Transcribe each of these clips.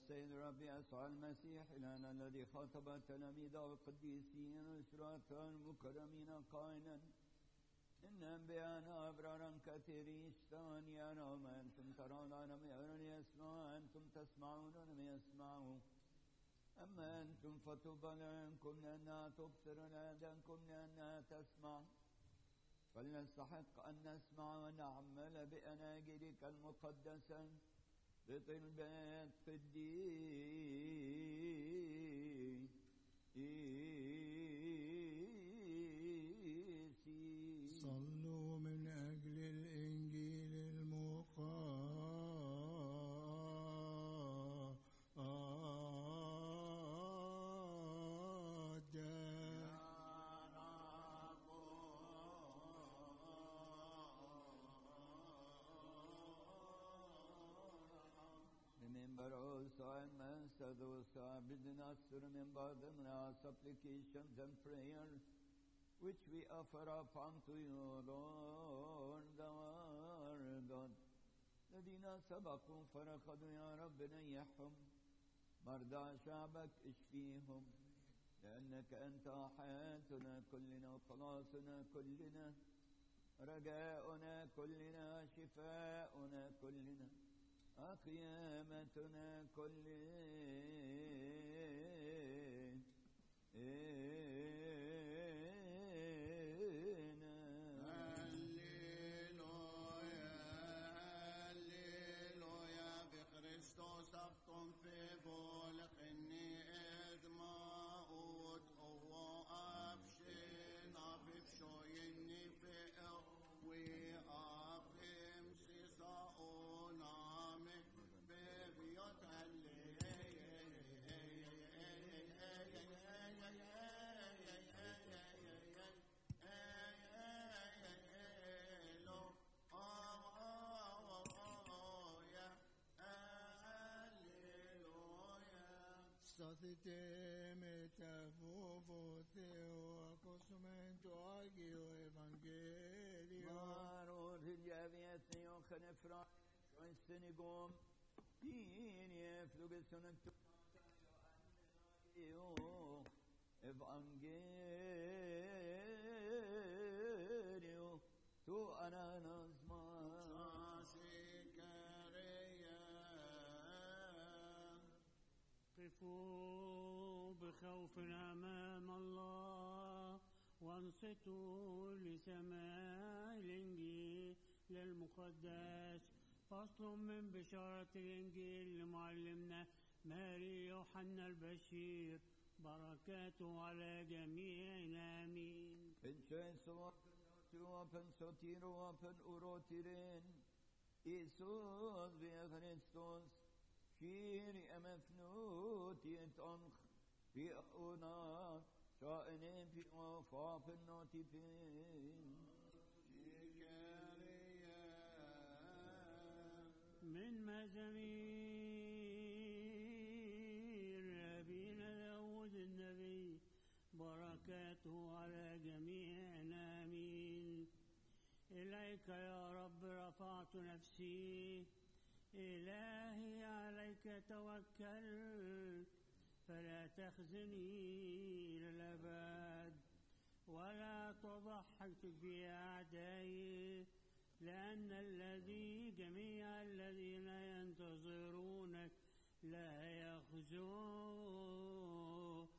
السيد رب يسوع المسيح إلهنا الذي خاطب تلاميذه القديسين والشرطاء المكرمين قائلا إن أنبياءنا أبرارا كثيرين اشتهون يرون أنتم ترون ولم يرون يسمعون أنتم تسمعون ولم يسمعوا أما أنتم فطوبى لأنكم لأنها تبصر لأذانكم لأنها تسمع فلنستحق أن نسمع ونعمل بأناجيلك المقدسة بطلبات قديسي صلوا من أجل الإنجيل Remember also our Master, those who are bidden us to remember them in our supplications and prayers, which we offer up unto you, Lord our God. الذين سبقوا فرقدوا يا رب نيحهم، مرضى شعبك اشفيهم، لأنك أنت حياتنا كلنا وخلاصنا كلنا، رجاؤنا كلنا، شفاؤنا كلنا، قيامتنا بخريستوس أبطن في بولق إني إدماء ودعو أبشين أبشو إني في أقوي أقيم سيساؤون عامي ببيوت State metafufu theo acostumento agio evangelio. Varor hiljavietni och khenefra sjönssenigom Dini flugelsunen tukayo evangelio tu ananazma قفوا بخوف أمام الله وانصتوا لسماع الإنجيل المقدس. فصل من بشارة الإنجيل لمعلمنا ماري يوحنا البشير، بركاته على جميعنا آمين. Kiri emefnut yentonch vi ona shaenen vi fapen notipin من مزامير أبينا داود النبي، بركاته على جميعنا آمين. إليك يا رب رفعت نفسي، إلهي عليك توكل، فلا تخزني للأبد ولا تضحك في أعدائي، لأن جميع الذين ينتظرونك لا يخزون.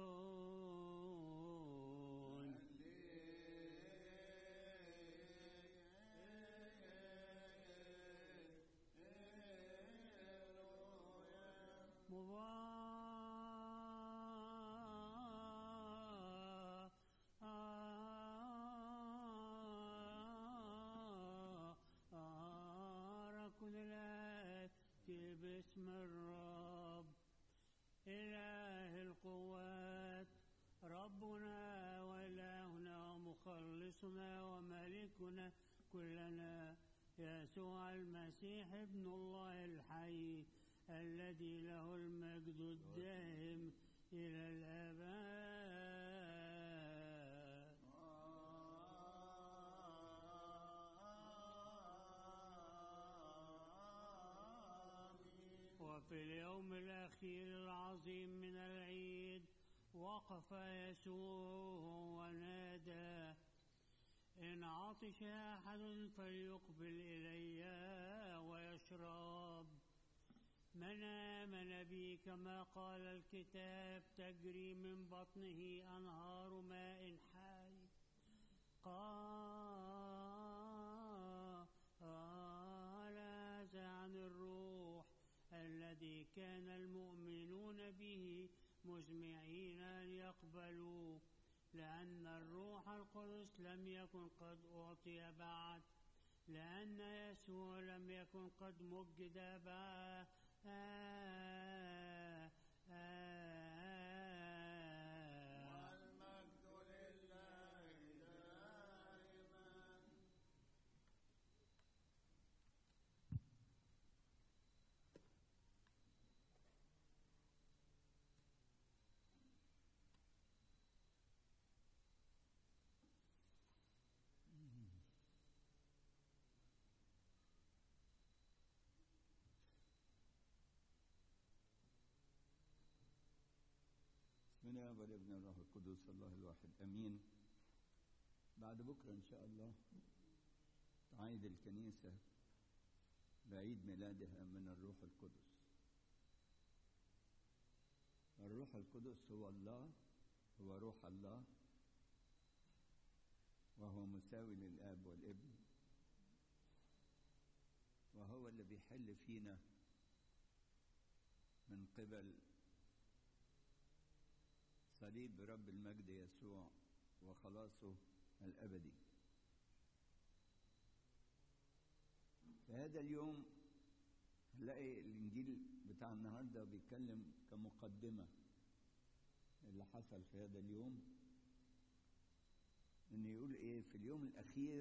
باسم الرب إله القوات، ربنا وإلهنا ومخلصنا وملكنا كلنا يسوع المسيح ابن الله الحي، الذي له المجد الدائم إلى الأبد. وفي اليوم الأخير العظيم من العيد وقف يسوع ونادى: إن عطش أحد فليقبل إلي ويشرب. من آمن بي كما قال الكتاب تجري من بطنه أنهار ماء حي. قال هذا عن الروح الذي كان المؤمنون به مزمعين أن يقبلوا، لأن الروح القدس لم يكن قد أعطي بعد، لأن يسوع لم يكن قد مجد بعد. والمجد لله دائما. بسم الله والابن والروح القدس الله الواحد امين. بعد بكره ان شاء الله تعيد الكنيسه بعيد ميلادها من الروح القدس. الروح القدس هو الله، هو روح الله، وهو مساوي للاب والابن، وهو اللي بيحل فينا من قبل صليب رب المجد يسوع وخلاصه الأبدي. في هذا اليوم هنلاقي الإنجيل بتاع النهارده بيتكلم كمقدمة اللي حصل في هذا اليوم، إنه يقول إيه في اليوم الأخير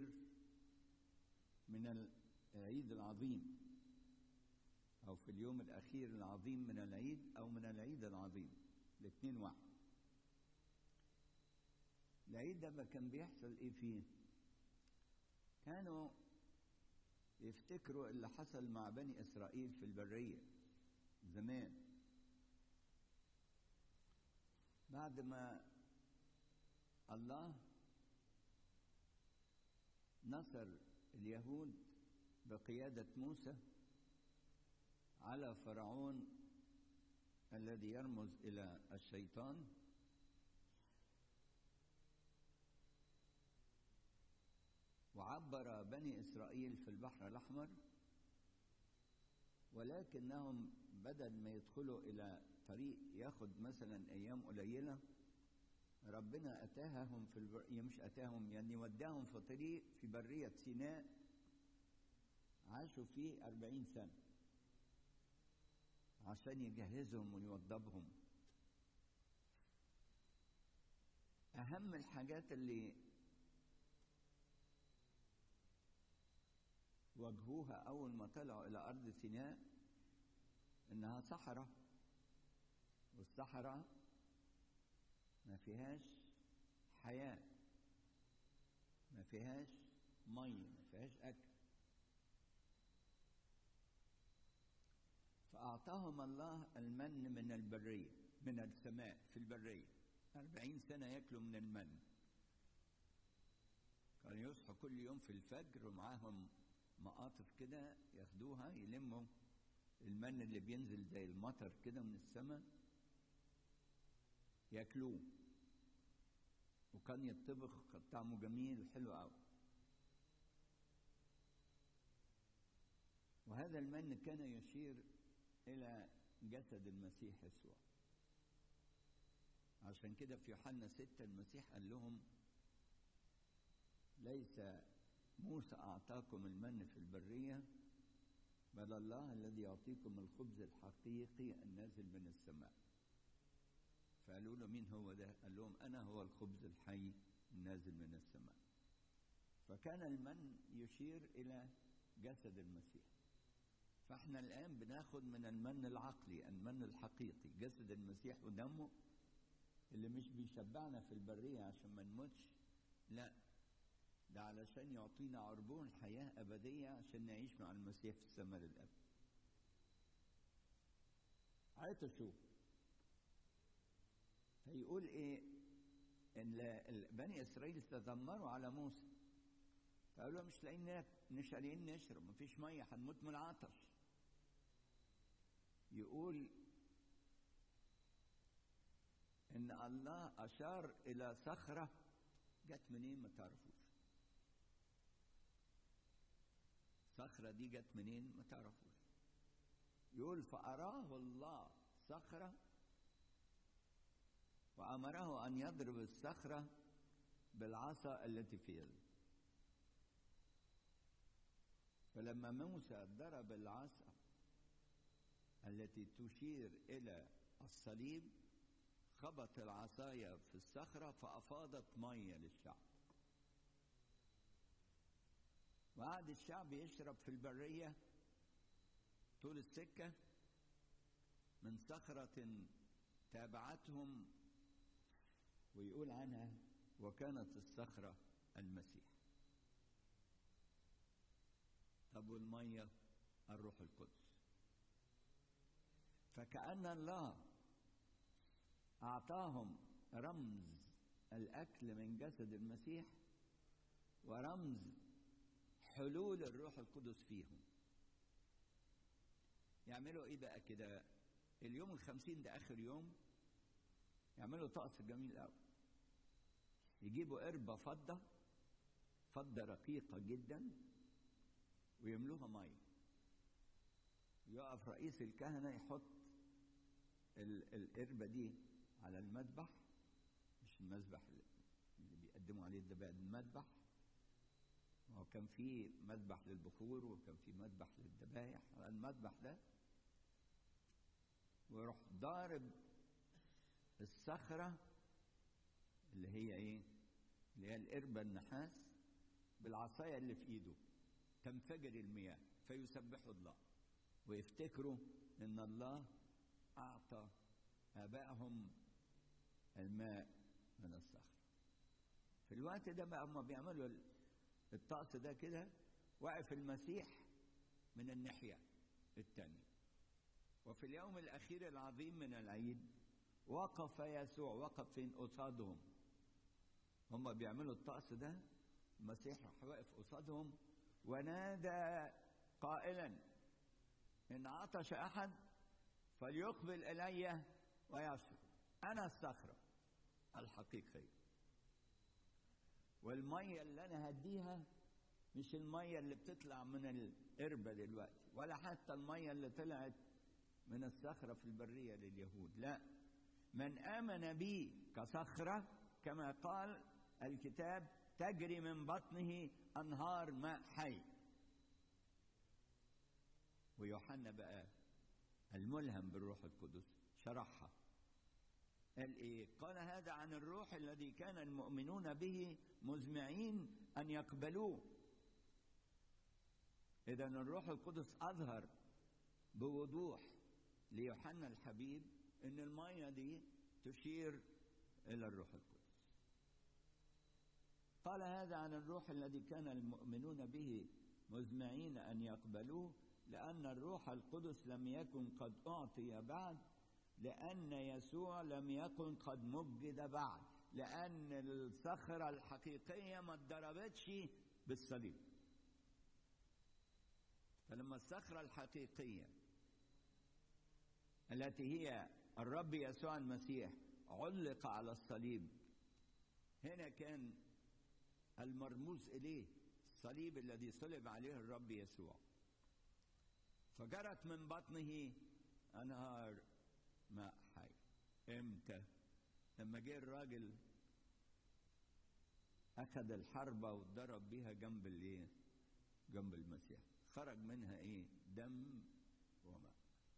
من العيد العظيم، أو في اليوم الأخير العظيم من العيد، أو من العيد العظيم، الاثنين واحد. العيد ده كان بيحصل ايه فيه؟ كانوا يفتكروا اللي حصل مع بني اسرائيل في البرية زمان، بعد ما الله نصر اليهود بقيادة موسى على فرعون الذي يرمز إلى الشيطان. وعبر بني إسرائيل في البحر الأحمر، ولكنهم بدل ما يدخلوا إلى طريق ياخد مثلا أيام قليلة، ربنا أتاهم مش أتاهم يعني وداهم في طريق في برية سيناء عاشوا فيه 40 سنة عشان يجهزهم ويوضبهم. أهم الحاجات اللي واجهوها أول ما طلعوا إلى أرض سيناء إنها صحراء، والصحراء ما فيهاش حياة، ما فيهاش مية، ما فيهاش أكل. فأعطاهم الله المن من البرية، من السماء في البرية، 40 سنة يأكلوا من المن. كانوا يصحوا كل يوم في الفجر ومعاهم مقاطف كده ياخدوها يلموا المن اللي بينزل زي المطر كده من السماء ياكلوه، وكان يطبخ طعمه جميل وحلو قوي. وهذا المن كان يشير إلى جسد المسيح يسوع. عشان كده في يوحنا 6 المسيح قال لهم: ليس موسى أعطاكم المن في البرية، بل الله الذي يعطيكم الخبز الحقيقي النازل من السماء. فقالوا له: مين هو ده؟ قال لهم: أنا هو الخبز الحي النازل من السماء. فكان المن يشير إلى جسد المسيح. فاحنا الآن بناخد من المن العقلي، المن الحقيقي، جسد المسيح ودمه اللي مش بيشبعنا في البرية عشان ما نموتش، لا، ده علشان يعطينا عربون حياة أبدية عشان نعيش مع المسيح في السماء للأبد. عطشوا. فيقول ايه؟ ان بني اسرائيل تذمروا على موسى، فقالوا مش لاقيين مش لاقيين نشرب، مفيش ميه، هنموت من العطش. يقول ان الله اشار الى صخره جت منين ما تعرفوش. الصخره دي جت منين ما تعرفوش. يقول فاراه الله صخره وامره ان يضرب الصخره بالعصا التي في يده. فلما موسى ضرب العصا التي تشير الى الصليب خبط العصاية في الصخرة فأفاضت مية للشعب. وقعد الشعب يشرب في البرية طول السكة من صخرة تابعتهم، ويقول عنها وكانت الصخرة المسيح. طب والمية؟ الروح القدس. فكأن الله أعطاهم رمز الأكل من جسد المسيح ورمز حلول الروح القدس فيهم. يعملوا إيه بقى كده؟ اليوم 50 ده آخر يوم، يعملوا طقس جميل قوي. يجيبوا قربة فضة رقيقة جدا ويملوها مية. يقف رئيس الكهنة يحط القربة دي على المذبح، مش المذبح اللي بيقدموا عليه الذبائح، المذبح. وكان في مذبح للبخور وكان في مذبح للذبائح على المذبح ده، ويروح ضارب الصخرة اللي هي ايه؟ اللي هي القربة النحاس بالعصاية اللي في ايده، تنفجر المياه فيسبحوا الله ويفتكروا ان الله اعطى ابائهم الماء من الصخرة. في الوقت ده بقى هم بيعملوا الطقس ده كده، وقف المسيح من الناحية الثانية. وفي اليوم الأخير العظيم من العيد وقف يسوع. وقف فين؟ قصادهم. هم بيعملوا الطقس ده، المسيح راح واقف قصادهم ونادى قائلا إن عطش أحد فليقبل إلي ويشرب، أنا الصخرة الحقيقية، والمية اللي أنا هديها مش المية اللي بتطلع من القربة دلوقتي، ولا حتى المية اللي طلعت من الصخرة في البرية لليهود. لا، من آمن بي كصخرة كما قال الكتاب تجري من بطنه أنهار ماء حي. ويوحنا بقى الملهم بالروح القدس شرحها، قال ايه؟ قال هذا عن الروح الذي كان المؤمنون به مزمعين ان يقبلوه. اذا الروح القدس اظهر بوضوح ليوحنا الحبيب ان الميه دي تشير الى الروح القدس. قال هذا عن الروح الذي كان المؤمنون به مزمعين ان يقبلوه، لان الروح القدس لم يكن قد اعطي بعد، لأن يسوع لم يكن قد مجد بعد، لأن الصخرة الحقيقية ما اتضربتش بالصليب. فلما الصخرة الحقيقية التي هي الرب يسوع المسيح علق على الصليب، هنا كان المرموز إليه الصليب الذي صلب عليه الرب يسوع، فجرت من بطنه أنهار ماء حي. امتى؟ لما جه الراجل اخذ الحربة وضرب بيها جنب الايه؟ جنب المسيح، خرج منها ايه؟ دم وماء.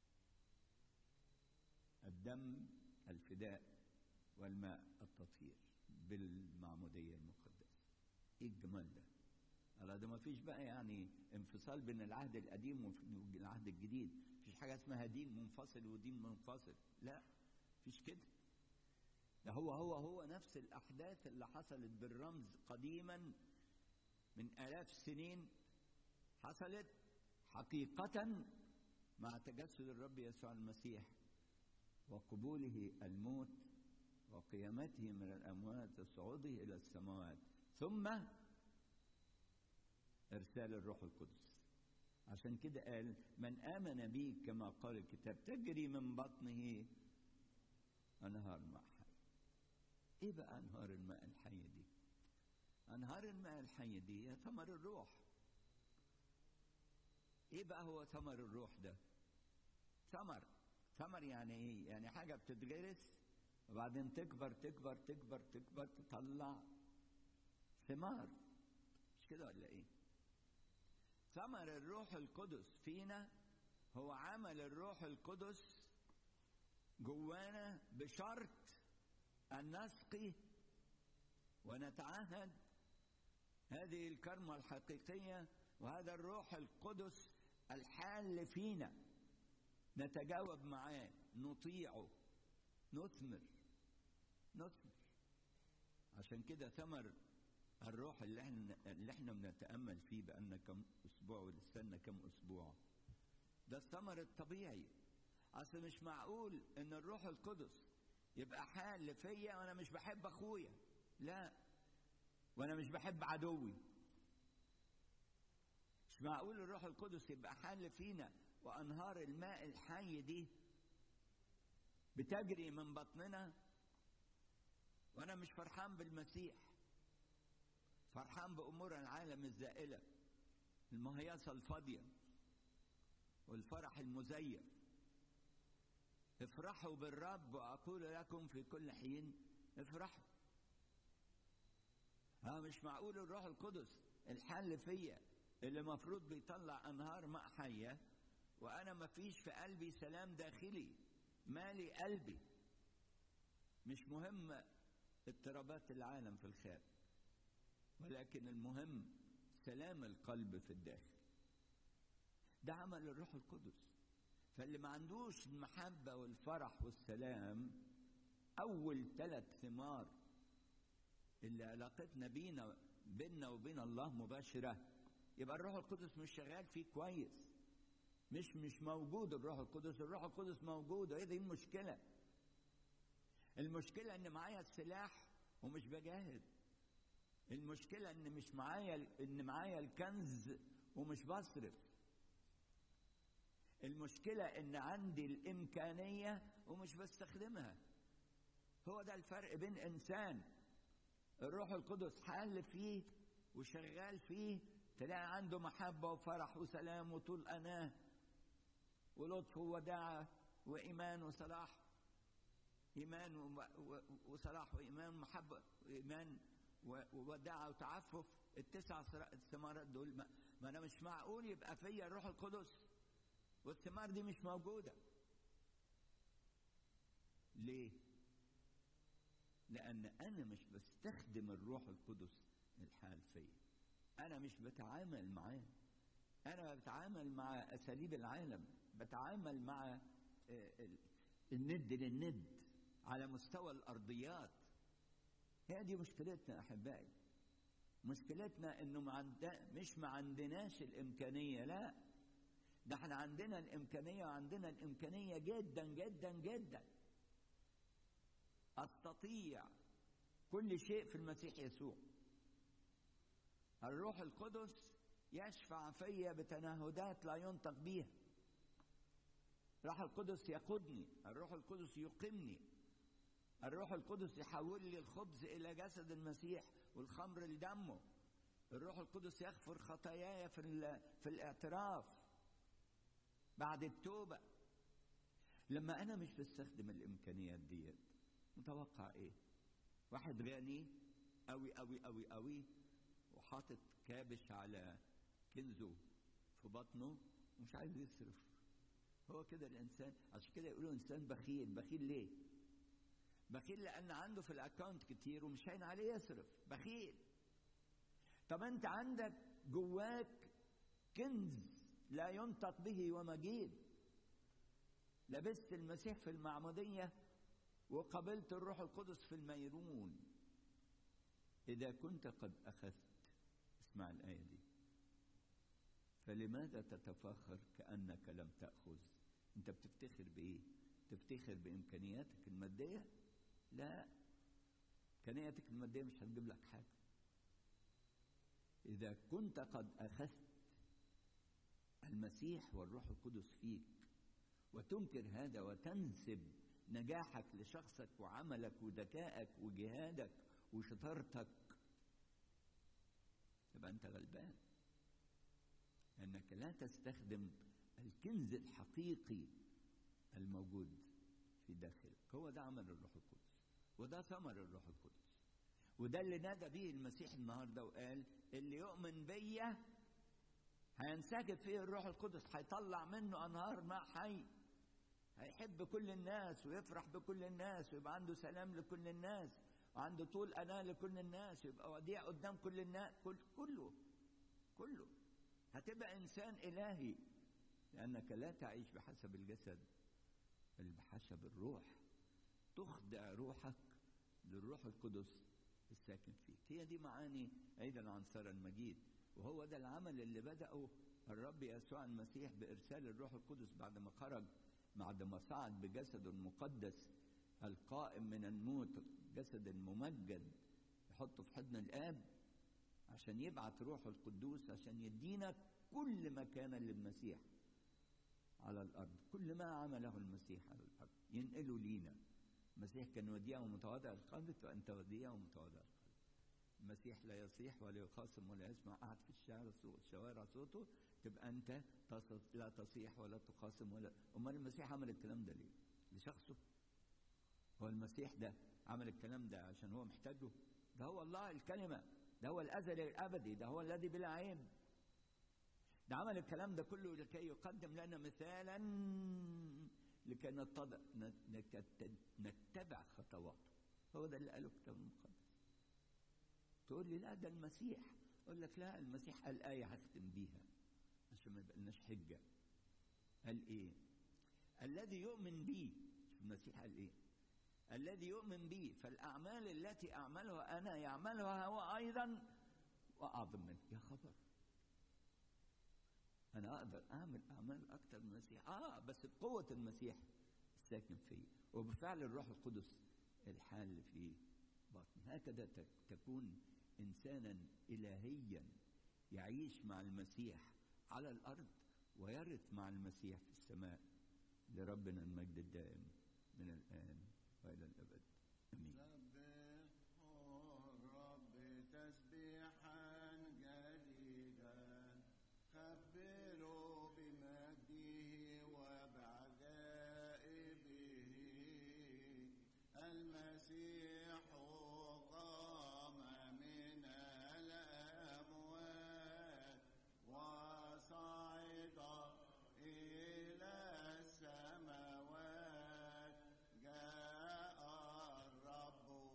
الدم الفداء والماء التطهير بالمعمودية المقدسة. ايه الجمال ده؟ على ده ما فيش بقى يعني انفصال بين العهد القديم والعهد الجديد، مفيش حاجة اسمها دين منفصل ودين منفصل، لا مفيش كده. ده هو نفس الأحداث اللي حصلت بالرمز قديما من آلاف السنين، حصلت حقيقة مع تجسد الرب يسوع المسيح وقبوله الموت وقيامته من الأموات وصعوده إلى السماوات، ثم إرسال الروح القدس. عشان كده قال من آمن بي كما قال الكتاب تجري من بطنه أنهار ماء حي. إيه بقى أنهار الماء الحي دي؟ أنهار الماء الحي دي هي ثمر الروح. إيه بقى هو ثمر الروح ده؟ ثمر يعني إيه؟ يعني حاجة بتتغرس وبعدين تكبر تكبر تكبر تكبر تطلع ثمار، مش كده ولا إيه؟ ثمر الروح القدس فينا هو عمل الروح القدس جوانا بشرط أن نسقي ونتعهد هذه الكرمة الحقيقية وهذا الروح القدس الحال فينا، نتجاوب معاه، نطيعه، نثمر. عشان كده ثمر الروح اللي احنا بنتأمل فيه بقالنا كم أسبوع ولسنا كم أسبوع، ده الثمر الطبيعي. أصل مش معقول إن الروح القدس يبقى حال فيا وأنا مش بحب أخويا، لا، وأنا مش بحب عدوي. مش معقول الروح القدس يبقى حال فينا وأنهار الماء الحي دي بتجري من بطننا وأنا مش فرحان بالمسيح، فرحان بأمور العالم الزائلة، المهيصة الفاضية والفرح المزيف. افرحوا بالرب وأقول لكم في كل حين افرحوا. مش معقول الروح القدس الحل فيا اللي مفروض بيطلع أنهار ماء حية وأنا مفيش في قلبي سلام داخلي، مالي قلبي، مش مهم اضطرابات العالم في الخارج، ولكن المهم سلام القلب في الداخل. ده عمل الروح القدس. فاللي ما عندوش المحبة والفرح والسلام، أول 3 ثمار اللي علاقتنا بيننا وبين الله مباشرة، يبقى الروح القدس مش شغال فيه كويس، مش موجود الروح القدس. الروح القدس موجود، ايه دي المشكلة؟ المشكلة ان معايا السلاح ومش بجاهد. المشكلة ان معايا الكنز ومش بصرف. المشكلة ان عندي الامكانية ومش بستخدمها. هو ده الفرق بين انسان الروح القدس حال فيه وشغال فيه، تلاقي عنده محبة وفرح وسلام وطول أناه ولطف ووداعة وإيمان وصلاح، إيمان وصلاح وإيمان ومحبة وإيمان ووداعة وتعفف. ال9 ثمرات دول ما أنا مش معقول يبقى فيا الروح القدس والثمار دي مش موجودة. ليه؟ لأن أنا مش بستخدم الروح القدس الحال فيا، أنا مش بتعامل معاه، أنا بتعامل مع أساليب العالم، بتعامل مع الند للند على مستوى الأرضيات. هي دي مشكلتنا أحبائي. مشكلتنا إنه مش ما عندناش الإمكانية، لا، ده احنا عندنا الإمكانية، وعندنا الإمكانية جدا جدا جدا. أستطيع كل شيء في المسيح يسوع. الروح القدس يشفع فيا بتنهدات لا ينطق بيها. الروح القدس يقودني، الروح القدس يقيمني، الروح القدس يحول لي الخبز إلى جسد المسيح والخمر لدمه. الروح القدس يغفر خطاياي في الاعتراف بعد التوبة. لما أنا مش بستخدم الإمكانيات ديت، متوقع إيه؟ واحد غني أوي أوي أوي أوي وحاطط كابش على كنزه في بطنه ومش عايز يصرف. هو كده الإنسان. عشان كده يقولوا إنسان بخيل. بخيل ليه؟ بخيل لأن عنده في الأكاونت كتير ومش هين عليه يصرف. بخيل. طب أنت عندك جواك كنز لا ينطق به ومجيد. لبست المسيح في المعمودية وقبلت الروح القدس في الميرون. إذا كنت قد أخذت، اسمع الآية دي، فلماذا تتفاخر كأنك لم تأخذ؟ أنت بتفتخر بإيه؟ تفتخر بإمكانياتك المادية؟ لا، إمكانياتك المادية مش هتجيب لك حاجة. إذا كنت قد أخذت المسيح والروح القدس فيك وتنكر هذا وتنسب نجاحك لشخصك وعملك وذكائك وجهادك وشطارتك، يبقى أنت غلبان، لأنك لا تستخدم الكنز الحقيقي الموجود في داخلك. هو ده عمل الروح القدس، وده ثمر الروح القدس، وده اللي نادى به المسيح النهارده وقال اللي يؤمن بيا هينسكب فيه الروح القدس، هيطلع منه أنهار ماء حي، هيحب كل الناس ويفرح بكل الناس ويبقى عنده سلام لكل الناس وعنده طول أناة لكل الناس، يبقى وديع قدام كل الناس، كله هتبقى إنسان إلهي، لأنك لا تعيش بحسب الجسد بل بحسب الروح. تخضع روحك للروح القدس الساكن فيك. هي دي معاني عيد العنصرة المجيد، وهو ده العمل اللي بدأه الرب يسوع المسيح بإرسال الروح القدس بعد ما خرج، بعد ما صعد بجسد المقدس القائم من الموت، جسد الممجد يحطه في حضن الآب، عشان يبعث روح القدوس عشان يدينا كل ما كان للمسيح على الأرض. كل ما عمله المسيح على الأرض ينقله لينا. المسيح كان وديع ومتواضع القلب، فأنت وديع ومتواضع القلب. المسيح لا يصيح ولا يخاصم ولا يسمع أحد في الشوارع صوته، تبقى أنت لا تصيح ولا تخاصم ولا. أمال المسيح عمل الكلام ده ليه؟ لشخصه؟ هو المسيح ده عمل الكلام ده عشان هو محتاجه؟ ده هو الله الكلمة، ده هو الأزلي الأبدي، ده هو الذي بلا عيب. ده عمل الكلام ده كله لكي يقدم لنا مثالا لكي نتبع خطواته. هو ده اللي قاله الكتاب المقدس. تقول لي لا ده المسيح، أقول لك لا، المسيح قال آية هختم بيها عشان ما يبقالناش حجة. قال إيه؟ الذي يؤمن بي. المسيح قال إيه؟ الذي يؤمن بي فالأعمال التي أعملها أنا يعملها هو أيضا وأعظم منه. يا خبر، أنا أقدر أعمل أعمال أكتر من المسيح، بس بقوة المسيح الساكن فيه وبفعل الروح القدس الحال في باطني. هكذا تكون إنسانا إلهيا يعيش مع المسيح على الأرض ويرث مع المسيح في السماء. لربنا المجد الدائم من الآن وإلى الأبد، آمين. سبحوا الرب تسبيحا جديدا، خبروا بمجده وبعجائبه. المسيح قام من الأموات وصعد إلى السماوات. جاء الرب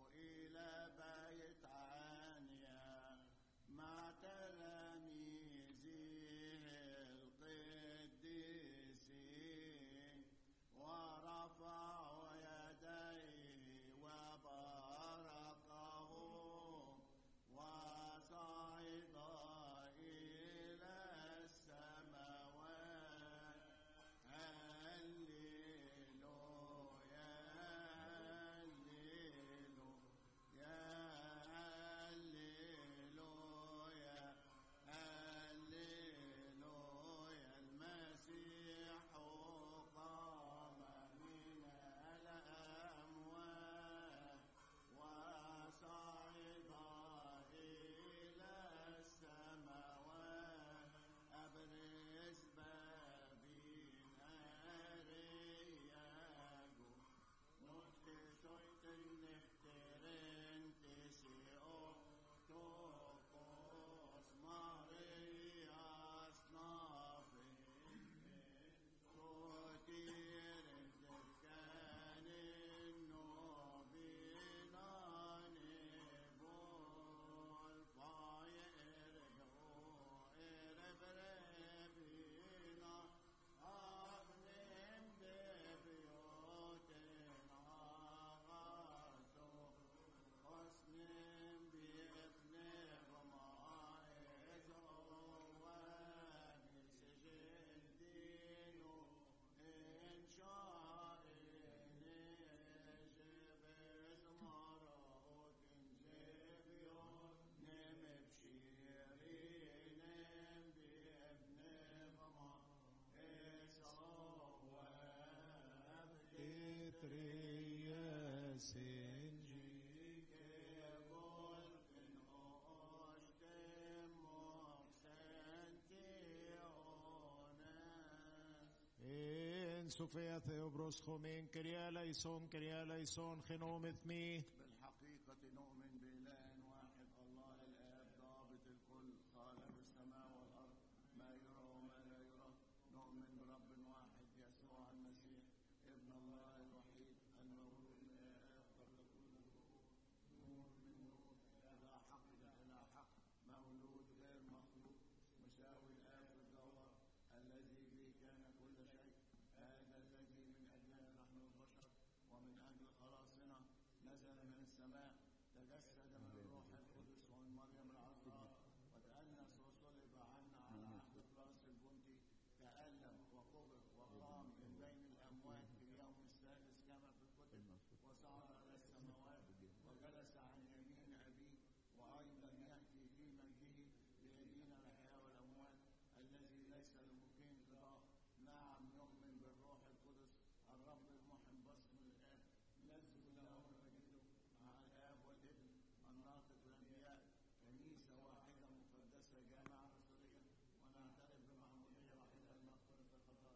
Sofia Theobros Chomin, Kyria Eleison, Kyria Eleison, Chenom Ethmi. بالحقيقة نؤمن بإله واحد الله الآب ضابط الكل خالق السماء والأرض ما يرى وما لا يرى نؤمن برب واحد يسوع المسيح ابن الله الوحيد المولود من الآب قبل كل الظهور نور من نور إلى حق إلى حق مولود غير مخلوق مساوي الآب في الجوهر الذي به كان كل شيء هذا الذي من أجلنا نحن البشر ومن أجل خلاصنا نزل من السماء تجسد من الروح القدس ومن مريم العذراء وتأنس وصلب عنا على عهد راس البنطي تألم وقبر وقام من بين الأموات في اليوم السادس كما في الكتب وصعد إلى السماوات وجلس عن يمين أبيه وأيضا يأتي في مجده ليدين الأحياء والأموات الذي ليس لمكين قضاء نعم نؤمن بالروح القدس الرب المحب باسم الآب نسجد له ونجده مع الآب والابن الناطق الأنبياء كنيسة واحدة مقدسة جامعة رسولية ونعترف بمعمودية واحدة لمغفرة الخطايا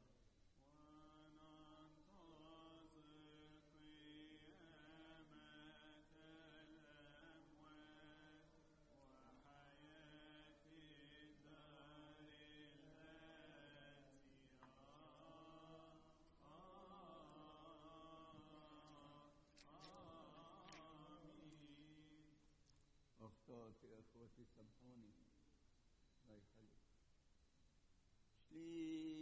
أخطأت يا أخوتي سامحوني الله يخليك